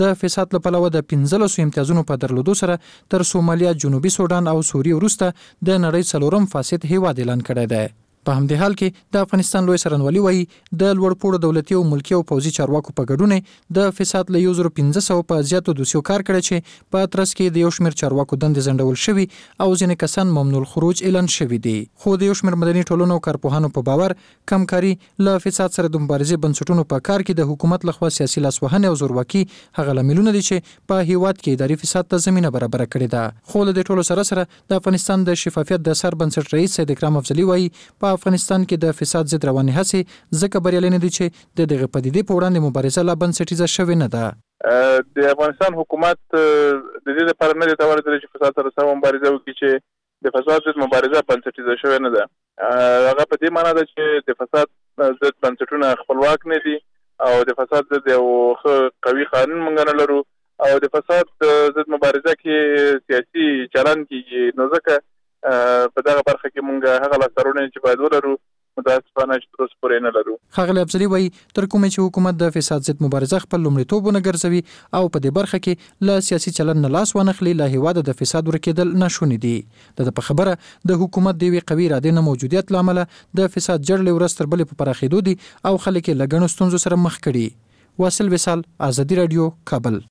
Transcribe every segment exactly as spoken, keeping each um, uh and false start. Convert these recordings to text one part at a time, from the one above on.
د فساد له پلوه د پنځلسو امتیازونو په درلودو سره تر سومالیا، جنوبي سودان او سوریه وروسته د نړۍ څلورم فاسد هیواد اعلان کړی دی. په همدې حال کې د افغانستان لوی څارنوالي وایي د لوړپوړو دولتي او ملکي او پوځي چارواکو په ګډون د فساد له یو زره پنځه سوه په زیاتو دوسیو کار کړی چې په ترڅ کې د یو شمېر چارواکو دندې ځنډول شوي او ځینې کسان ممنوع الخروج اعلان شوي دي. خو د یو شمېر مدني ټولنو او کارپوهانو په باور کمکاري له فساد سره د مبارزې بنسټونو په کار کې د حکومت لخوا سیاسي لاسوهنې او زورواکي هغه لاملونه دي چې په هیواد کې اداري فساد ته زمینه برابر کړې ده. خو له دې ټولو سره سره د افغانستان د شفافیت د سر بنسټ رئیس سید اکرام افضلي وایي په افغانستان کې د فساد ضد روانې هڅې ځکه بریالۍ نه دي چې د دغه پدیدې په وړاندې مبارزه لا بنسټیزه شوې نه ده. د افغانستان حکومت د دې لپاره نه دی توانیدلی چې فساد سره سم مبارزه وکړي چې د فساد ضد مبارزه بنسټیزه شوې نه ده. هغه په دې معنی ده چې د فساد ضد بنسټونه خپلواک نه دي او د فساد ضد یو قوي قانون موږ نه لرو او د فساد ضد مبارزه کې سیاسي چلن کېږي. نو ځکه په دغه برخه کې موږ هغه لاسته چې باید ولرو متاسفانه چې تر اوسه پورې نه لرو. ښاغلی افضلي وایي تر کومې چې حکومت د فساد ضد مبارزه خپل لومړیتوب ونه ګرځوي او په دې برخه کې له سیاسي چلن نه لاس وانخلي له هیواده د فساد ورکېدل ناشوني دي. د ده په خبره د حکومت د یوې قوي ارادې نه موجودیت له امله د فساد جړلې ورځ تر بلې په پراخېدو دي او خلک یې له ګڼو ستونزو سره مخ کړي. واصل وصال، ازادي راډیو، کابل.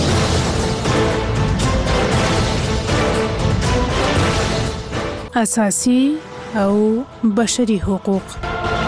اساسي او بشري حقوق.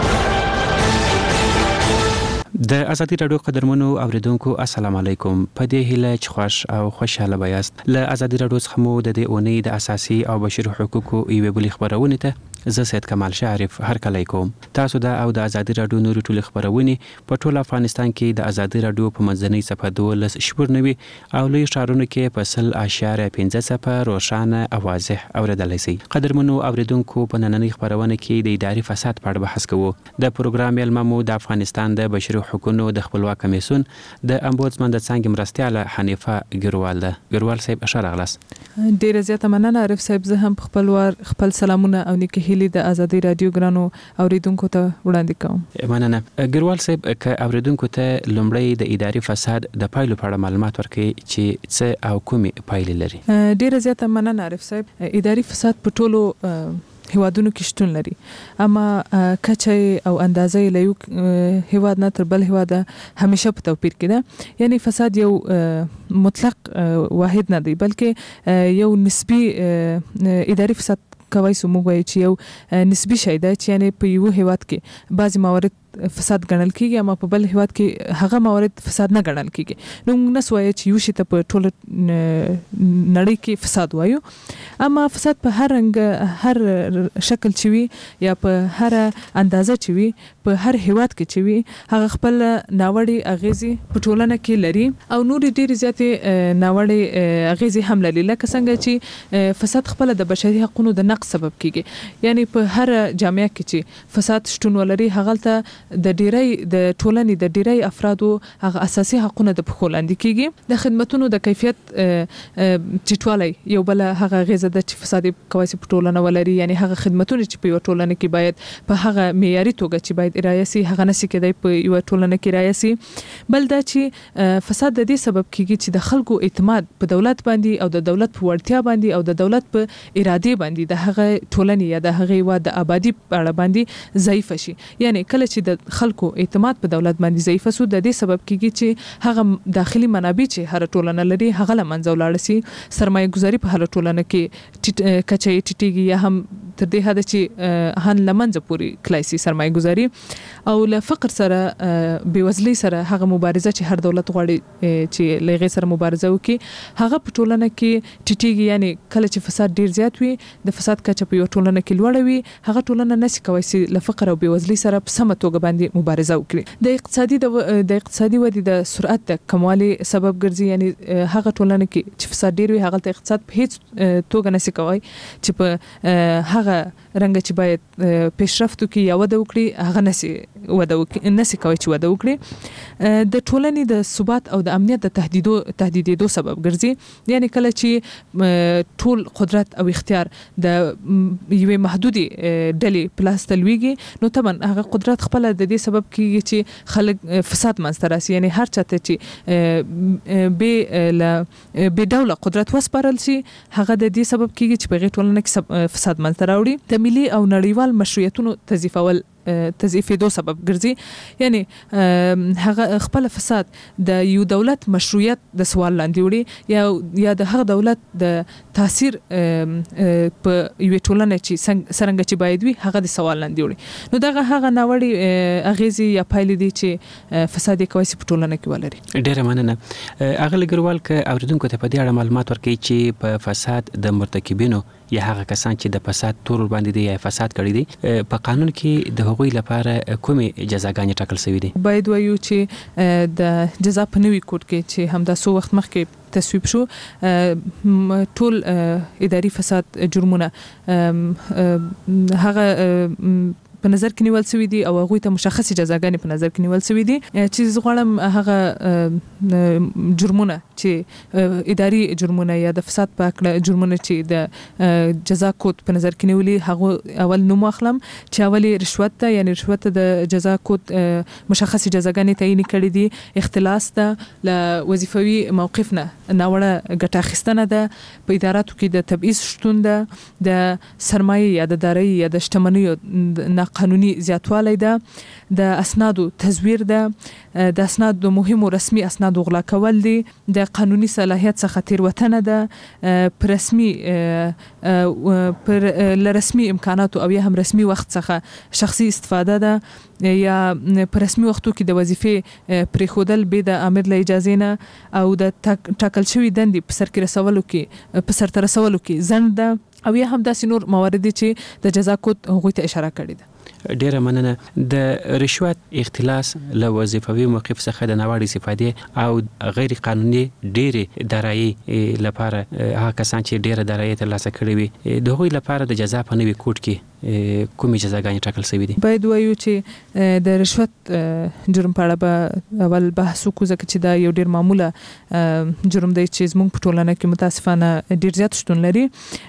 د ازادي راډیو قدرمنو اوریدونکو السلام علیکم. په دې هیله چې خوش او خوشاله بایاست. له ازادي راډیو څخه مو د دې اونۍ د اساسي او بشري حقوقو یوې بلې خبرونه ته زه سید کمال شعرف هرکلی کوم. تاسو دا او د ازادي راډیو نورو ټولې خبرونه په ټول افغانستان کې د ازادي راډیو په منځنۍ صفحه دولس شپږ او لوی ښارونو کې په سل اشاریه پنځه صفر روښانه او واضح اوریدلی شئ. قدرمنو اوریدونکو په نننۍ خبرونه کې د اداري فساد په اړه بحث کوو. د پروګرام میلمه مو د افغانستان د بشري حقوقو د خپلواک کمیسیون د امبودسمن د څانګې مرستیاله حنیفه ګروال ده. ګروال صاحب ښه راغلاست. ډیره زیاته مننه عارف صاحب. زه هم په خپل وار خپل سلامونه او نیکه هیلې د ازادي راډیو ګرانو اوریدونکو ته وړاندې کوم. مننه. ګروال صاحب که اوریدونکو ته لومړی د اداري فساد د پایلو په اړه معلومات ورکړي چې څه او کومې پایلې لري. ډیره زیاته مننه عارف صاحب. اداري فساد په ټولو هیوادونو کې شتون لري، اما کچه او اندازې له یو هیواد نه تر بل هیواد همیشه په توپیر کې ده. یعنی فساد یو مطلق واحد نه دی بلکې یو نسبی اداري فساد کوي سو موږ وایو چې یو نسبی شی دی چې یعنی په یو هیواد کې بعضی موارد فساد ګڼل کیږي اما په بل هیواد کې هغه موارد فساد نه ګڼل کیږي. نو موږ نس وایو چې یو شی ته په ټول نړۍ کې فساد وایو، اما فساد په هر رنګ هر شکل چوي یا په هر اندازه چوي په هر هیواد کې چوي هغه خپل ناوړي اغیزې په ټولنه کې لري او نور ډیر زیاتې ناوړي اغیزې هم لري. لکه څنګه چې فساد خپل د بشري حقوقو د نقض سبب کیږي. یعنی په هر جامعه کې چې فساد شتون ولري هغه ته د ډیری د ټولنې د ډیری افرادو هغه اساسي حقوقونه د پخول لاندې کیږي. د خدماتونو د کیفیت چټوالي یو بل هغه غیزه د فساد کوي په ټولنه ولري. یعنی هغه خدماتونه چې په یو ټولنه کې باید په هغه معیاري توګه چې باید ارایه سي هغه نشي کېدای په یو ټولنه کې ارایه سي. بل دا چې فساد د دې سبب کیږي چې د خلکو اعتماد په دولت باندې او د دولت په وړتیا باندې او د دولت په اراده باندې د هغه ټولنې یا د هغه و د آبادی په اړه باندې ضعیف شي. یعنی کله چې د خلکو اعتماد په دولت باندې ضعیف شو د دې سبب کیږي چې هغه داخلي منابع چې هر ټولنه لري هغه لمنځه ولاړ شي. سرمایه گذاري په هر ټولنه کې کچې ټیټیږي یا هم تر دې حد چې هن لمنځه پوری کلاسي سرمایه گذاري او له فقر سره بېوزلۍ سره هغه مبارزه چې هر دولت غواړي چې لغې سره مبارزه وکړي هغه په ټولنه کې ټیټیږي. یعنی کله چې فساد ډیر زیات وي د فساد کچه په یو ټولنه کې لوړ وي هغه ټولنه نشي کوي چې له فقر او بېوزلۍ سره په سمه توګه باندې مبارزه وکړي. د اقتصادي د اقتصادي ودې د سرعت د کموالي سبب ګرځي. یعنی هغه ټولنه کې چې فساد ډیر وي هغه ته اقتصاد په هیڅ توګه نشي کوي چې په هغه هغه رنګ چې باید پیشرفتو کې یا وده وکړي هغه نسی وده وکړي نسی کوي چې وده وکړي د ټولنې د ثبات او د امنیت د تهدیدو تهدیدېدو سبب ګرځي یعنی کله چې ټول قدرت او اختیار د یوې محدودي ډلې پلاس تلويږي نو طبعا هغه قدرت خپل د دې سبب کیږي چې خلک فساد منځته راسي یعنی هر چاته چې به ل به دوله قدرت وسپارل شي هغه د دې سبب کیږي چې په غیر ټولنه کې فساد منځته راوړي د ملي او نړیوال مشروعیتونو تضعیفول تضعیفېدو سبب ګرځي یعنی هغه خپل فساد د یو دولت مشروعیت د سوال لاندې وړي یا یا د هغه دولت د تاثیر په یو ټولنه چې څنګه چې باید وي هغه د سوال لاندې وړي نو دغه هغه ناوړي اغیزي یا پایلې دي چې فساد کوي په ټولنه کې ولري. ډیره مننه. اغه لګروال ک اوریدونکو ته په دې اړه معلومات ورکړي چې په فساد د مرتکبینو یا هغه کسان چې د فساد تور باندې دی یا فساد کړی دی په قانون کې د هغوی لپاره کومې جزاګانې ټاکل شوې دي؟ باید وایو چې د جزا په نوي کوډ کې چې همدا سو وخت مخکې تصویب شو ټول اداري فساد جرمونه هغه په نظر کې نیول شوی دي او هغه ته مشخصه جزاګانې په نظر کې نیول شوی دي چې زغړم هغه جرمونه چې اداري جرمونه یا د فساد په اړه جرمونه چې د جزا کوډ په نظر کې نیولي هغه اول نوم اخلم چې اولی رشوت ته یعنی رشوت د جزا کوډ مشخصه جزاګانې تعیین کړي دي اختلاس ته ل وظیفوي موقفنه ناوړه ګټه اخیستنه ده په اداراتو کې د تبعیض شتون ده د سرمایه یا د دارایی یا د شتمنیو قانوني زیاتوالی ده د اسنادو تزویر ده د اسنادو مهمو رسمي اسنادو غلا کول دي د قانوني صلاحیت څخه تیروتنه ده پر رسمي پر لرسمي امکاناتو او یا هم رسمي وخت څخه شخصي استفاده ده یا پر رسمي وختو کې د وظیفې پریښودل به د امر له اجازه نه او د ټاکل شوی دندې په سر کې رسولو کې په سر تر رسولو کې ځنډ ده او یا هم داسې نور موارد چې د جزا کوډ هغوی ته اشاره کړې ده. ډیره مننه. د رشوت اختلاس له وظیفوي موقف څخه د ناوړه استفادې او غیر قانوني ډېرې دارایي لپاره هغه کسان چې ډېره دارایي ترلاسه کړې وي د هغوی لپاره د جزا په نوي کوډ کې کومې جزاګانې ټاکل شوې دي؟ باید وایو چې د رشوت جرم په اړه به اول بحث وکړو ځکه چې دا یو ډېر معموله جرم دی چې زموږ په ټولنه کې متاسفانه ډېر زیات شتون لري.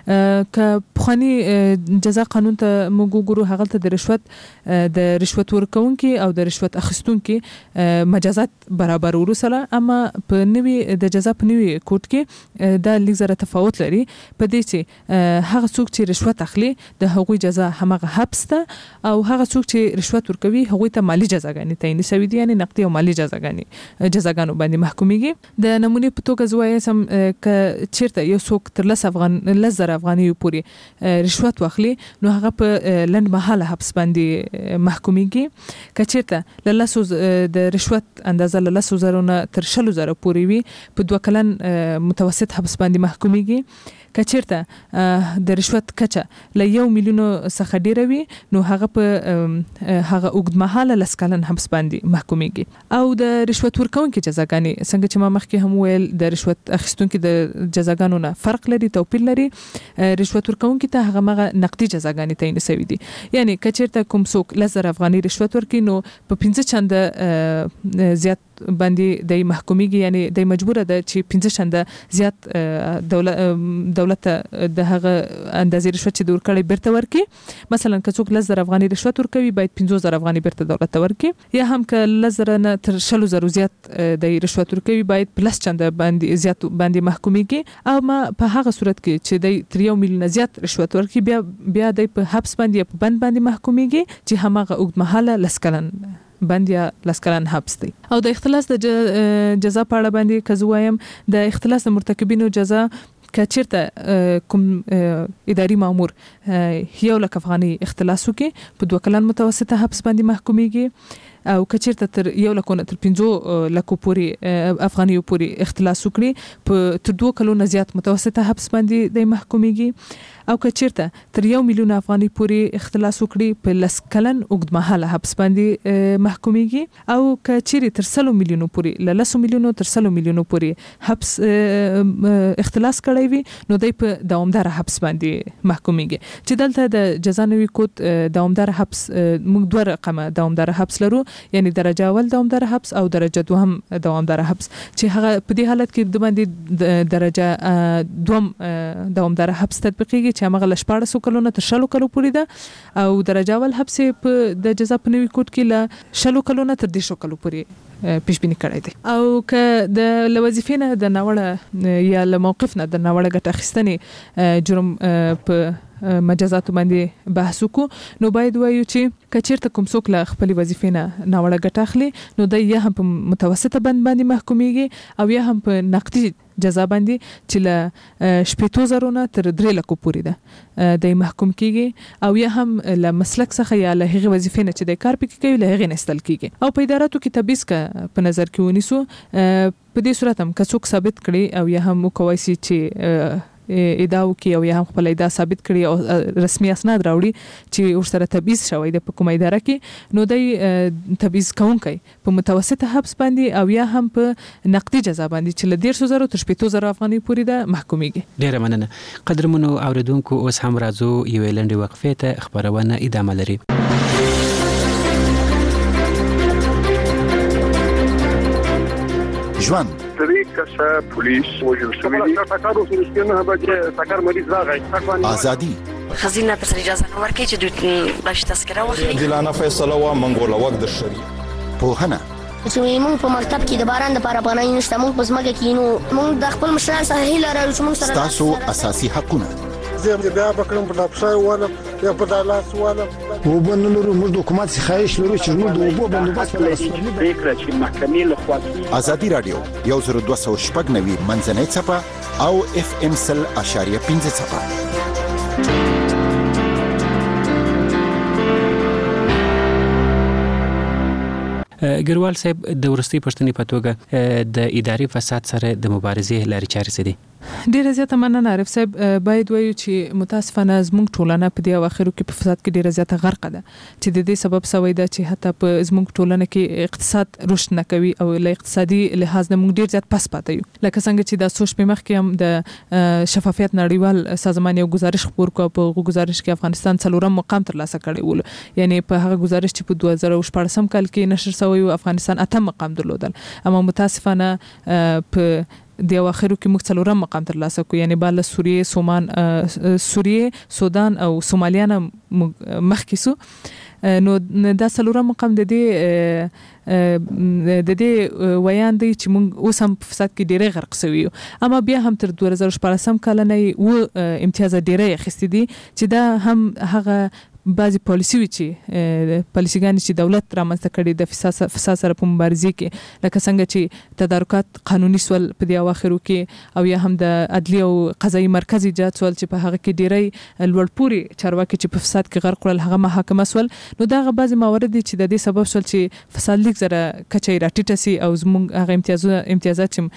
که پخواني جزا قانون ته موږ وګورو هغه ته د رشوت د رشوت ورکونکي او د رشوت اخیستونکي مجازات برابر ورسره اما په نوي د جزا په نوي کوډ کې دا لږ زره تفاوت لري په دې چې هغه څوک چې رشوت اخلي د هغوی جزا همغه حبس ته او هغه څوک چې رشوت ورکوي هغوی ته مالی جزاګانې تعیین شوې دي یعنی نقدي او مالی جزاګانې جزاګانو باندې محکوميږي. د نمونه په توګه زوی سم ک چیرته یو څوک تر لس افغان لس زره افغاني پورې رشوت واخلي نو هغه په لند مهاله حبس باندې محکوميږي. ک چیرته لاسو د رشوت اندازه لاسو زرونه تر شلو زره پورې وي په دوه کلن متوسط حبس باندې محکوميږي. ک چیرته د رشوت کچه ل یو میلیون څخه ډیر وي نو هغه په هغه اوږدمهاله لسکلن حبس باندې محکوميږي. او د رشوت ورکونکو جزاګانې څنګه چې ما مخکې هم ویل د رشوت اخیستونکو د جزاګانو نه فرق لري توپیر لري. رشوت ورکونکو ته هغه مغه نقدي جزاګانې تعیین شوی دي یعنی کچیرته کوم څوک لزر افغاني رشوت ورکړي نو په پنځه چنده زیات باندې د محکوميږي یعنی د مجبوره ده چې پنځه چنده زیات دولت دولت د هغه اندازې رشوت چې دور کړي بیرته ورکړي. مثلا که څوک لزر افغاني رشوت ورکوي باید پنځه زره افغاني بیرته دولت ته ورکړي یا هم که لزر نه تر شلو زره زیات د رشوت ورکوي باید پلس چنده باندې زیات باندې محکوميږي. اما په هغه صورت کې چې د تر یو میلیون زیات رشوت ورکړي بیا بیا د په حبس باندې په بند باندې محکوميږي چې همغه اوږدمهاله لسکلن بند یا لسکلن حبس دی. او د اختلاس د جزا په اړه باندې کزوایم د اختلاس د مرتکبینو جزا که چیرته کوم اداري مامور یو لک افغاني اختلاس وکي په دوه کلن متوسطه حبس باندې محکوميږي. او کچیرته تر یو لکونه تر پنځو لکو پورې افغانیو پورې اختلاس وکړي په تر دوه کلونو زیات متوسطه حبس باندې د محکومیږي او کچیرته تر یو میلیون افغاني پورې اختلاس وکړي په لس کلن اوږدمهاله حبس باندې محکومیږي او کچیرته تر سلو میلیونو پورې ل لسو میلیونو تر سلو میلیونو پورې حبس اختلاس کړی وي نو دای په دوامدار حبس باندې محکومیږي چې دلته د جزا نوي کود دوامدار حبس موږ دوه رقمه دوامدار حبس لرو یعنی درجه اول دوامدار حبس او درجه دوهم دوامدار حبس چې هغه په دې حالت کې د باندې درجه دوم دوامدار حبس تطبیقیږي چې هغه ل شپاړسو کلونو تر شلو کلو پورې ده او درجه اول حبس په د جزا په نوي کوډ کې ل شلو کلونو تر دیشو کلو پورې پیش بینی کړی دی او که د لوظیفې نه د ناوړه یا له موقف نه د ناوړه ګټه اخیستنې جرم په مجازات باندې بحث وکړو نو باید وایو چې کچیرته کوم څوک له خپل وظیفې نه ناوړه ګټه اخلي نو د یا هم په متوسطه بند باندې محکومیږي او یا هم په نقدي جزا باندې چې له شپږ زره نه تر درې لکو پورې ده د محکوم کیږي او یا هم له مسلک څخه یا له هغه وظیفې نه چې د کار پکې کوي له هغه نستل کیږي او په اداراتو کې تبعیض کا په نظر کې ونیسو په دې صورت هم که څوک ثابت کړي او یا هم کوي چې ادعا کوي او یا هم خپل ادعا ثابت کړي او رسمي اسناد راوړي چې ورسره تبعیض شوی د کومه اداره کې نو د تبعیض کوونکی په متوسطه حبس باندې او یا هم په نقدي جزا باندې چې له دیرشو زره تر شپږ زره افغاني پورې ده محکومیږي. ډیره مننه قدرمنو اوریدونکو اوس هم راځو یو لنډه وقفه ته خبرونه ادامه لري. ژوند درې کسه پولیس وژل شوي دي تاکارو چې نه به تاکار مریض راغی ازادي خزینه تر اجازه نه ورکړي چې دوی باش تذکره واخلي دلانه فیصله وا منګول وخت د شری پوهنه چې موږ په مکتب کې د باران لپاره پناه نشته موږ په ځمکه کې نو موږ د خپل مشران سره هیله لرو چې موږ سره تاسو اساسي حقونه زه بیا بکرم په لپسای والا یا په دالاس والا وبنلرو موږ د حکومت څخه خواهش لرو چې موږ د وبو بندوبست ولرو فکر چې محکمې له خوا ازادي رادیو یو زر دوه سوه شپږ نوي منځنۍ صفه او اف ام سل اشاریه پنځه صفه. ګروال صاحب د ورستي پښتني په توګه د اداري فساد سره د مبارزې لارې چارې څه دي؟ ډیره زیاته مننه عارف صاحب باید وایو چې متاسفانه زموږ ټولنه په دې اواخرو کې په فساد کې ډیره زیاته غرق ده چې د دې سبب سوی ده چې حتی په زموږ ټولنه کې اقتصاد رشد نه کوي او له اقتصادي لحاظ نه موږ ډیر زیات پس پاتې یو لکه څنګه چې د سوچ په مخ کې هم د شفافیت نړیوال سازمان یو گزارش خپور کو په گزارش کې افغانستان څلورم مقام ترلاسه کړی و یعنی په هغه گزارش چې په دوه زره شپږم کال کې نشر شوی و افغانستان اتم مقام درلودل اما متاسفانه په د اواخرو کې موږ څلورم مقام ترلاسه کوو یعنی بل سوریه سومان سوریه سودان او سومالیا نه مخکې سو نو دا څلورم مقام د دې د دې ویان دی چې موږ اوس هم په فساد کې ډېرې غرق شوي یو اما بیا هم تر دوه زره شپږم کال نه و امتیاز ډېرې اخیستې دي چې دا هم هغه بعضی پالیسی وی چې پالیسیګان چې دولت رامنځته کړي د فساد فساد سره په مبارزه کې لکه څنګه چې تدارکات قانوني سول په دی اواخرو کې او یا هم د عدلی او قضایي مرکز ایجاد سول چې په هغه کې ډیری لوړپوري چارواکي چې په فساد کې غرق کړل هغه محاکمه سول نو دا بعضی موارد چې د دې سبب سول چې فساد لیک زره کچې راټیټه سي او زموږ هغه امتیازات امتیازات چې